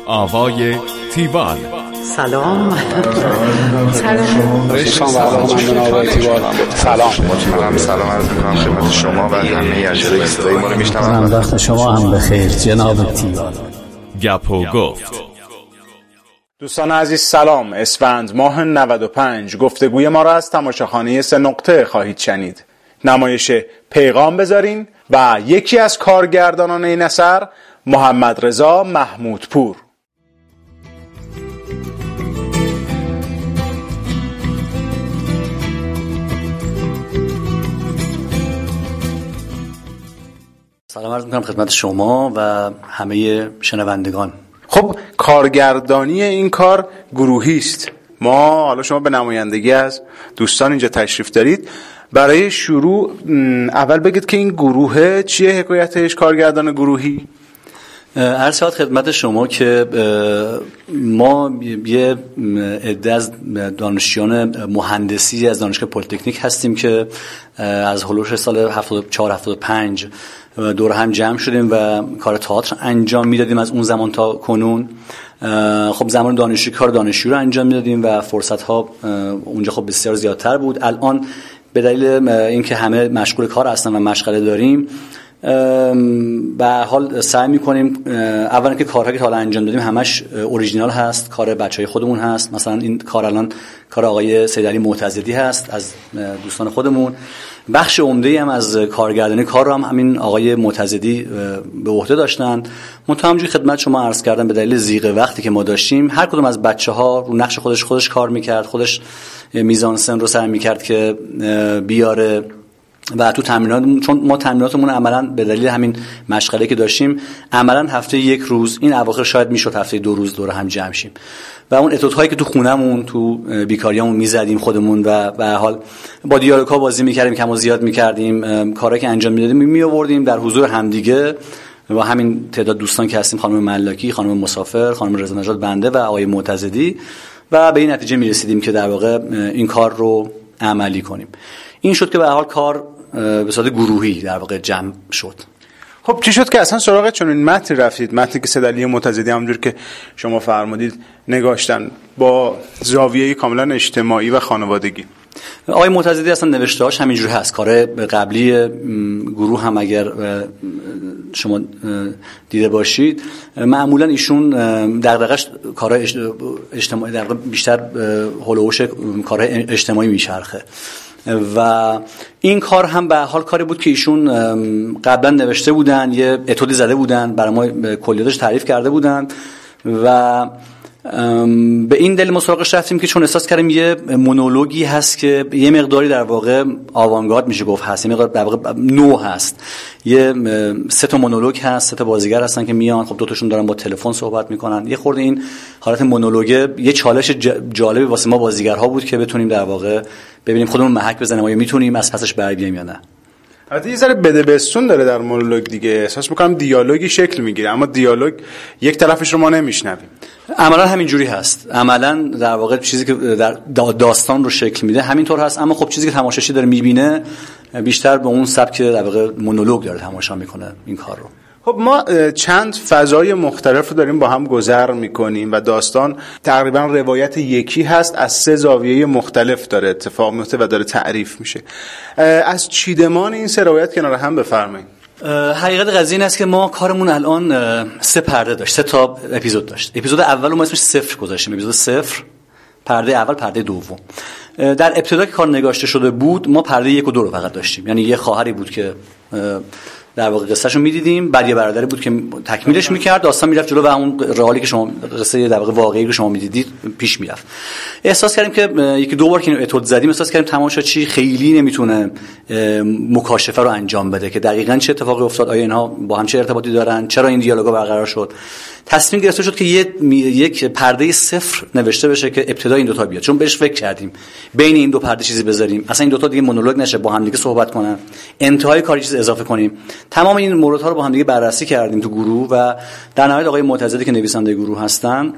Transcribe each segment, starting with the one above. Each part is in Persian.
آوای تیوال. سلام. سلام عرض می‌کنم خدمت شما و همه اجرای صدای ما رو میشنوند. وقت شما هم بخیر جناب تیوال. گپ و گفت. دوستان عزیز سلام. اسفند ماه 95 گفتگوی ما را از تماشاخانه 3 نقطه خواهید شنید. نمایش پیغام بذارین و یکی از کارگردانان این اثر محمد رضا محمودپور. سلام عرض می‌کنم خدمت شما و همه شنوندگان. خب کارگردانی این کار گروهی است. ما حالا شما به نمایندگی از دوستان اینجا تشریف دارید. برای شروع اول بگید که این گروه چیه، حکایتش، کارگردان گروهی؟ عرض شد خدمت شما که ما یه عده از دانشجویان مهندسی از دانشگاه پلی‌تکنیک هستیم که از هولوش سال 74-75 دور هم جمع شدیم و کار تئاتر انجام میدادیم از اون زمان تا کنون. خب زمان دانشجویی کار دانشجویی رو انجام میدادیم و فرصت ها اونجا خب بسیار زیادتر بود. الان به دلیل اینکه همه مشغول کار هستن و مشغله داریم به حال سعی می‌کنیم اولا که کارهایی که حالا انجام دادیم همش اوریجینال هست، کار بچهای خودمون هست. مثلا این کار الان کار آقای سیدعلی معتضدی هست از دوستان خودمون. بخش عمده‌ای هم از کارگردانی کار رو هم همین آقای معتضدی به عهده داشتن. همونجوری خدمت شما عرض کردم به دلیل ضیق وقتی که ما داشتیم هر کدوم از بچه‌ها رو نقش خودش کار می‌کرد، خودش میزانسن رو سعی می‌کرد که بیاره و تو تمرینات، چون ما تمریناتمون عملاً به دلیل همین مشغله که داشتیم عملاً هفته یک روز، این اواخر شاید میشد هفته 2 روز دور هم جمع شیم و اون اتودهایی که تو خونمون تو بیکاریامون میزدیم خودمون و به هر حال با دیالوگ‌ها بازی میکردیم، کم و زیاد میکردیم، کارهایی که انجام میدادیم میآوردیم در حضور همدیگه و همین تعداد دوستان که هستیم، خانم ملاکی، خانم مسافر، خانم رضا نژاد بنده و آقای معتضدی، و به این نتیجه میرسیدیم که در واقع این کار رو عملی کنیم. این شد که به هر حال کار به صورت گروهی در واقع جمع شد. خب چی شد که اصلا سراغ چنین متن رفتید؟ متنی که سیدعلی معتضدی همونجور که شما فرمودید نگاشتن با زاویه کاملا اجتماعی و خانوادگی. آقای معتضدی اصلا نوشته‌هاش همینجوری هست. کار قبلی گروه هم اگر شما دیده باشید معمولا ایشون دغدغش کارهای اجتماعی در بیشتر هولوش کارهای اجتماعی میچرخه و این کار هم به حال کاری بود که ایشون قبلا نوشته بودن، یه اتودی زده بودن، برای ما کلیاتش تعریف کرده بودن و به این دلیل ما سراغش رفتیم که چون احساس کردیم یه مونولوگی هست که یه مقداری در واقع آوانگارد میشه گفت هست، یه مقدار در واقع نو هست. یه 3 تا مونولوگ هست، 3 تا بازیگر هستن که میان، خب 2 تاشون دارن با تلفن صحبت میکنن. یه خورده این حالت مونولوگه یه چالش جالبی واسه ما بازیگرها بود که بتونیم در واقع ببینیم خودمون محک بزنیم آیا میتونیم از پسش بر بیایم یا نه. البته یه ذره بدبستون داره در مونولوگ دیگه، احساس میکنم دیالوگی شکل میگیره اما دیالوگ یک طرفش رو ما نمیشنویم. عملا همین جوری هست. عملا در واقع چیزی که در داستان رو شکل میده همینطور هست، اما خب چیزی که تماشاچی داره میبینه بیشتر به اون سبک در واقع مونولوگ داره تماشا میکنه این کار رو. خب ما چند فضای مختلف رو داریم با هم گذر میکنیم و داستان تقریبا روایت یکی هست، از 3 زاویه مختلف داره اتفاق میفته و داره تعریف میشه. از چیدمان این 3 روایت کنار هم بفرمایید. حقیقت قضیه این است که ما کارمون الان 3 پرده داشت، 3 تا اپیزود داشت. اپیزود اول رو ما اسمش 0 گذاشتیم، اپیزود 0، پرده اول، پرده دوم. در ابتدا که کار نگاشته شده بود ما پرده 1 و 2 رو فقط داشتیم، یعنی یه خواهری بود که در واقع قصه‌شو می‌دیدیم، بعد یه برادری بود که تکمیلش می‌کرد، داستان میرفت جلو و اون رئالی که شما قصه در واقع واقعی رو شما می‌دیدید پیش میرفت. احساس کردیم که 1-2 بار که اتود زدیم احساس کردیم تماشاچی خیلی نمیتونه مکاشفه رو انجام بده که دقیقاً چه اتفاقی افتاد، آیا اینها با هم چه ارتباطی دارن، چرا این دیالوگا برقرار شد. تصمیم گرفته شد که یک پرده 0 نوشته بشه که ابتدا این 2 تا بیاد، چون بهش فکر کردیم بین این 2 پرده چیزی بذاریم، اصلا این 2 تا دیگه مونولوگ نشه، با هم دیگه صحبت کنن، انتهای کاری چیز اضافه کنیم. تمام این موردها رو با هم دیگه بررسی کردیم تو گروه و در نهایت آقای معتضدی که نویسنده گروه هستن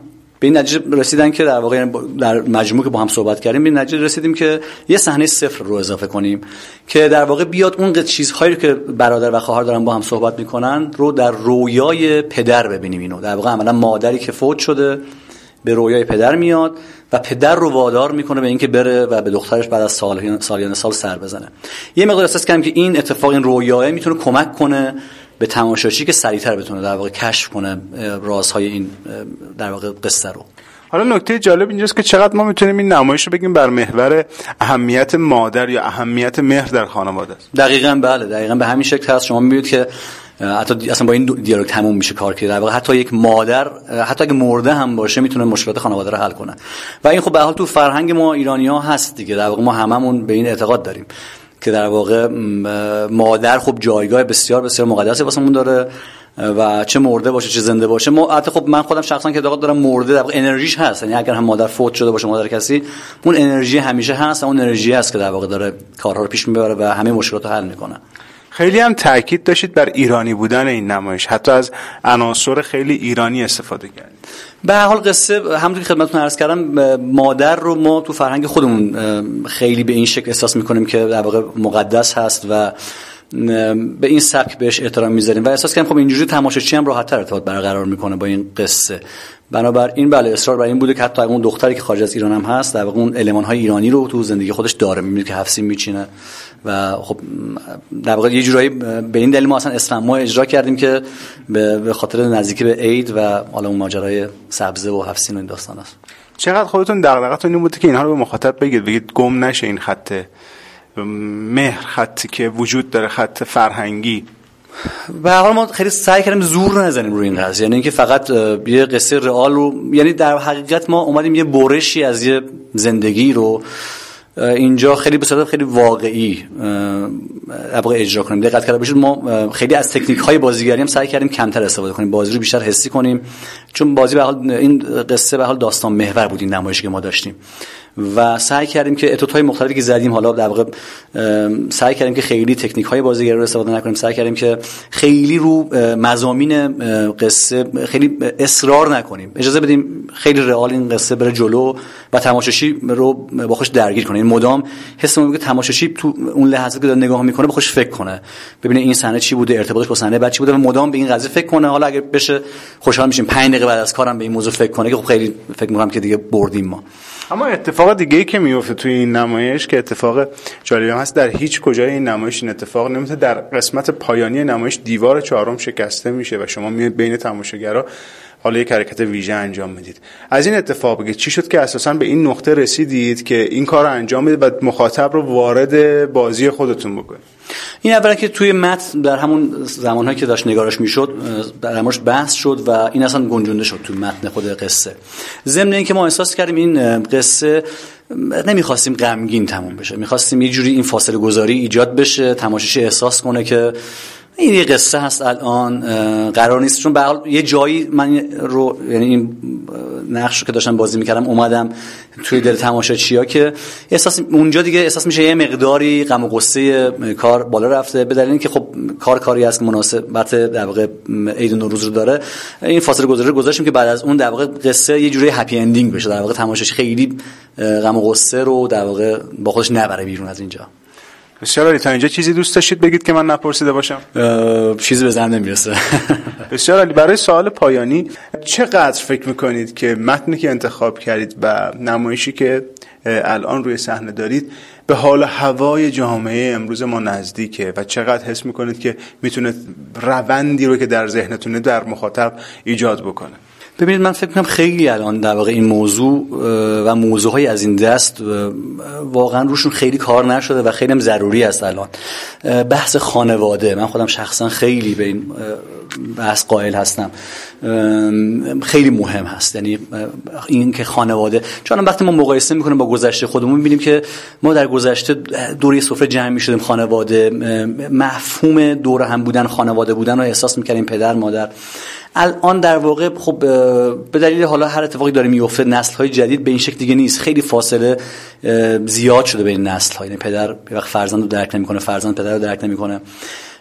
به این نتیجه رسیدن که در واقع در مجموع که با هم صحبت کردیم به این نتیجه رسیدیم که یه صحنه 0 رو اضافه کنیم که در واقع بیاد اون چیزهایی که برادر و خواهر دارن با هم صحبت میکنن رو در رویای پدر ببینیم. اینو در واقع عملا مادری که فوت شده به رویای پدر میاد و پدر رو وادار میکنه به اینکه بره و به دخترش بعد از سالیان سال سر بزنه. یه مقدار احساس کردم که این اتفاق، این رویاه میتونه کمک کنه به تماشاچی که سریعتر بتونه در واقع کشف کنه رازهای این در واقع قصه رو. حالا نکته جالب اینجاست که چقدر ما میتونیم این نمایش رو بگیم بر محور اهمیت مادر یا اهمیت مهر در خانواده است. دقیقاً بله، دقیقاً به همین شکل هست. شما میبینید که حتی اصلا با این دیالوگ تموم میشه کار که در واقع حتی یک مادر حتی اگه مرده هم باشه میتونه مشکلات خانواده رو حل کنه و این خب به حال تو فرهنگ ما ایرانی‌ها هست دیگه. در واقع ما هممون به این اعتقاد داریم که در واقع مادر خب جایگاه بسیار بسیار مقدسی واسمون داره و چه مرده باشه چه زنده باشه. ما حتی خب من خودم شخصا که اعتقاد دارم مرده در واقع انرژیش هست، یعنی اگر هم مادر فوت شده باشه مادر کسی، اون انرژی همیشه هست، اون انرژی هست که در واقع داره کارها رو پیش میبره و همه مشکلات رو حل میکنه. خیلی هم تاکید داشتید بر ایرانی بودن این نمایش، حتی از عناصر خیلی ایرانی استفاده کردید. به هر حال قصه همونطور که خدمتتون عرض کردم مادر رو ما تو فرهنگ خودمون خیلی به این شکل احساس میکنیم که در واقع مقدس هست و به این سبک بهش احترام میذاریم و احساس کنم خب اینجوری تماشاچی هم راحت‌تر ارتباط برقرار میکنه با این قصه. بنابراین بله اصرار بر این بوده که حتی اون دختری که خارج از ایران هم هست در واقع اون المان‌های ایرانی رو تو زندگی خودش داره. می‌بینید که 7 سیم میچینه و خب در واقع یه جورایی به این دلیل ما اصلا اسلام ما اجرا کردیم که به خاطر نزدیکی به عید و حالا اون ماجرای سبزه و 7 سیم و این داستان است. چقدر خودتون دغدغه‌تون این بوده که اینها رو به مخاطب بگید گم نشه این خط مهر، خطی که وجود داره، خط فرهنگی؟ به هر حال ما خیلی سعی کردیم زور نزنیم روی این قضیه، یعنی اینکه فقط یه قصه رئال رو، یعنی در حقیقت ما اومدیم یه برشی از یه زندگی رو اینجا خیلی به صورت خیلی واقعی واقعا اجرا کنیم. دقت کرده باشید ما خیلی از تکنیک‌های بازیگری هم سعی کردیم کمتر استفاده کنیم، بازی رو بیشتر حسی کنیم، چون بازی به حال این قصه به حال داستان محور بود این نمایشی که ما داشتیم و سعی کردیم که اتوت‌های مختلفی که زدیم حالا در واقع سعی کردیم که خیلی تکنیک‌های بازیگری رو استفاده نکنیم، سعی کردیم که خیلی رو مضامین قصه خیلی اصرار نکنیم، اجازه بدیم خیلی رئال این قصه بره جلو و تماشاچی رو با خودش درگیر کنه. این مدام حس می‌کنه که تماشاچی تو اون لحظه که داره نگاه می‌کنه با خودش فکر کنه، ببینه این صحنه چی بوده، ارتباطش با صحنه بعد چی بوده و مدام به این قضیه فکر کنه. حالا اگه بشه خوشحال میشیم 5 دقیقه بعد از کارم به این موضوع فکر کنه که خب خیلی فکر می‌کنم که دیگه بردیم ما. اما اتفاق دیگه‌ای که میفته توی این نمایش که اتفاق جالبی هست، در هیچ کجای این نمایش این اتفاق نمیفته. در قسمت پایانی نمایش دیوار 4 شکسته میشه و شما میاد بین تماشاگرها حالا یک حرکت ویژه انجام میدید. از این اتفاق بگید چی شد که اساساً به این نقطه رسیدید که این کار رو انجام بدید و مخاطب رو وارد بازی خودتون بکنید؟ این اولا که توی متن در همون زمانهایی که داشت نگارش میشد در همونش بحث شد و این اصلا گنجونده شد توی متن خود قصه. ضمن اینکه ما احساس کردیم این قصه نمیخواستیم غمگین تموم بشه، میخواستیم یه جوری این فاصله گذاری ایجاد بشه، تماشاچی احساس کنه که این یه قصه هست الان قرار نیست، چون به هر حال یه جایی من رو یعنی این نقش رو که داشتم بازی میکردم اومدم توی دل تماشاچی‌ها که احساس اونجا دیگه احساس میشه یه مقداری غم و غصه کار بالا رفته، به دلیل اینکه خب کاری هست که مناسبت در واقع عید و نوروز رو داره. این فاصله گذاری رو گذاشتیم که بعد از اون در واقع قصه یه جوری هپی اندینگ بشه، در واقع تماشاچی خیلی غم و غصه رو در واقع با خودش نبره بیرون از اینجا. بسیار عالی. تا اینجا چیزی دوست داشتید بگید که من نپرسیده باشم؟ چیزی به ذهن نمیرسه. بسیار عالی. برای سوال پایانی چقدر فکر میکنید که متنی که انتخاب کردید و نمایشی که الان روی صحنه دارید به حال هوای جامعه امروز ما نزدیکه و چقدر حس میکنید که میتونه روندی رو که در ذهنتونه در مخاطب ایجاد بکنه؟ ببینید من فکر می‌کنم خیلی الان در واقع این موضوع و موضوعهای از این دست واقعا روشون خیلی کار نشده و خیلی هم ضروری است. الان بحث خانواده، من خودم شخصا خیلی به این بحث قائل هستم، خیلی مهم هست. یعنی این که خانواده، چون وقتی ما مقایسه می‌کنیم با گذشته خودمون می‌بینیم که ما در گذشته دور سفره جمع می‌شدیم، خانواده، مفهوم دور هم بودن، خانواده بودن رو احساس می‌کردیم، پدر مادر. الان در واقع خب به دلیل حالا هر اتفاقی داره میفته نسل‌های جدید به این شکل دیگه نیست، خیلی فاصله زیاد شده بین نسل‌ها، یعنی پدر یه وقت فرزند رو درک نمی‌کنه، فرزند پدر رو درک نمی‌کنه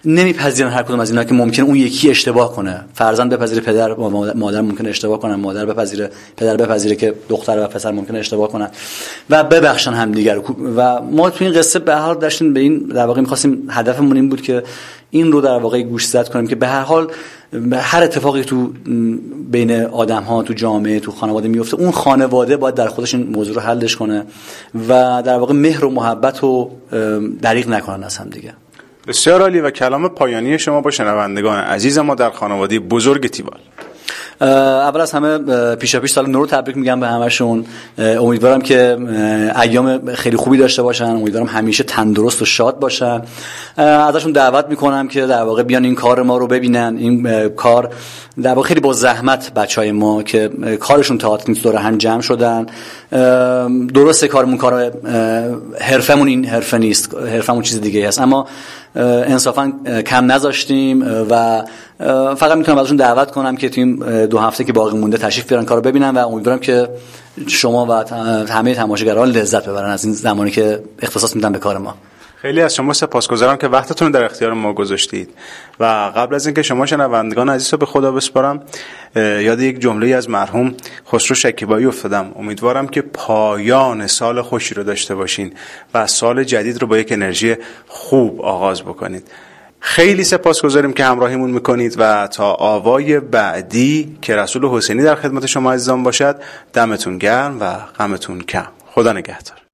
نمیپذیرن هر کدوم از اینا که ممکنه اون یکی اشتباه کنه. فرزند بپذیره پدر و مادر ممکنه اشتباه کنن، مادر بپذیره پدر بپذیره که دختر و پسر ممکنه اشتباه کنن و ببخشن همدیگر. و ما تو این قصه به هر حال داشتیم به این در واقع می‌خواستیم، هدفمون این بود که این رو در واقع گوشزد کنیم که به هر حال هر اتفاقی تو بین آدم‌ها، تو جامعه، تو خانواده میفته، اون خانواده باید در خودش این موضوع رو حلش کنه و در واقع مهر و محبت رو دریغ نکنن از هم دیگه. بسیار عالی. و کلام پایانی شما با شنوندگان عزیز ما در خانواده بزرگ تیوال. اول از همه پیشاپیش سال نو رو تبریک میگم به همشون. امیدوارم که ایام خیلی خوبی داشته باشن، امیدوارم همیشه تندرست و شاد باشن. ازشون دعوت میکنم که در واقع بیان این کار ما رو ببینن. این کار در واقع خیلی با زحمت بچهای ما که کارشون تئاتر نیست دور هم جمع شدن. درسته کارمون کار حرفمون این حرفه نیست، حرفمون چیز دیگه است، اما انصافا کم نذاشتیم و فقط میتونم ازشون دعوت کنم که تو این 2 هفته که باقی مونده تشریف بیارن کارو ببینن و امیدوارم که شما و همه تماشاگران لذت ببرن از این زمانی که اختصاص میدن به کار ما. خیلی از شما سپاسگزارم که وقتتون رو در اختیار ما گذاشتید و قبل از اینکه شما شنوندگان عزیز رو به خدا بسپارم، یاد یک جمله از مرحوم خسرو شکیبایی افتادم. امیدوارم که پایان سال خوشی رو داشته باشین و سال جدید رو با یک انرژی خوب آغاز بکنید. خیلی سپاسگزاریم که همراهیمون میکنید و تا آوای بعدی که رسول حسینی در خدمت شما عزیزان باشد، دمتون گرم و غمتون کم. خدا نگهدار.